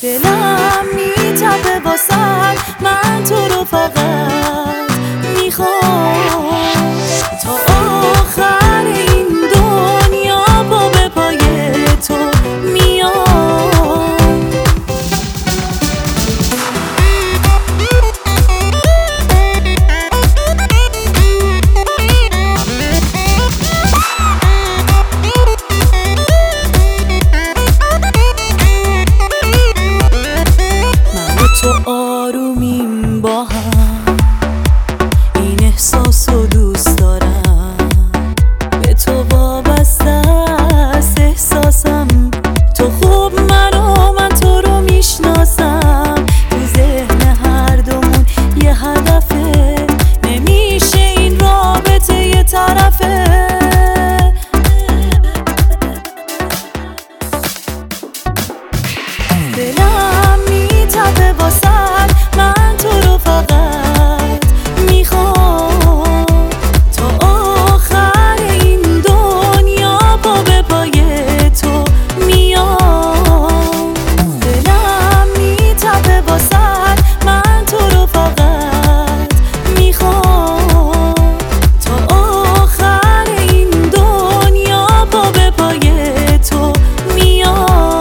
دلم میتپه واسه من تو رو فقط میخوام تا آخر این دنیا با به پای تو میام. من و تو آرومیم با هم، این احساس رو دوست دارم، به تو وابسته است احساسم، تو خوب منو من تو رو میشناسم، تو ذهن هر دومون یه هدفه، نمیشه این رابطه یه طرفه. دلم میتپه واسه من تو رو فقط میخوام تا آخر این دنیا با به پای تو میام. دلم میتپه واسه من تو رو فقط میخوام تا آخر این دنیا با به پای تو میام.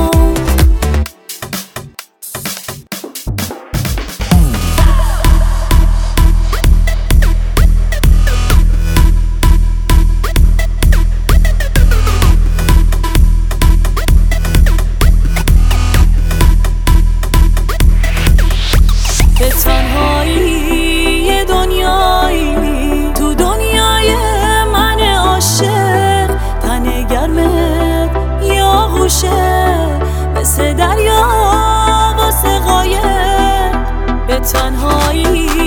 به تنهایی یه دنیایی تو دنیای من عاشق، تن گرمت یا غوشه مثل دریا واسه قایق. به تنهایی